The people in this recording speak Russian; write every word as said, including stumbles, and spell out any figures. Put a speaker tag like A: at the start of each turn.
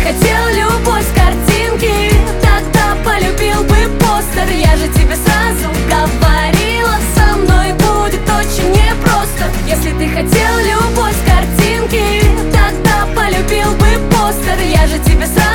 A: хотел любовь с картинки, тогда полюбил бы постер. Я же тебе сразу говорила, со мной будет очень непросто. Если ты хотел любовь с картинки, тогда полюбил бы постер. Я же тебе сразу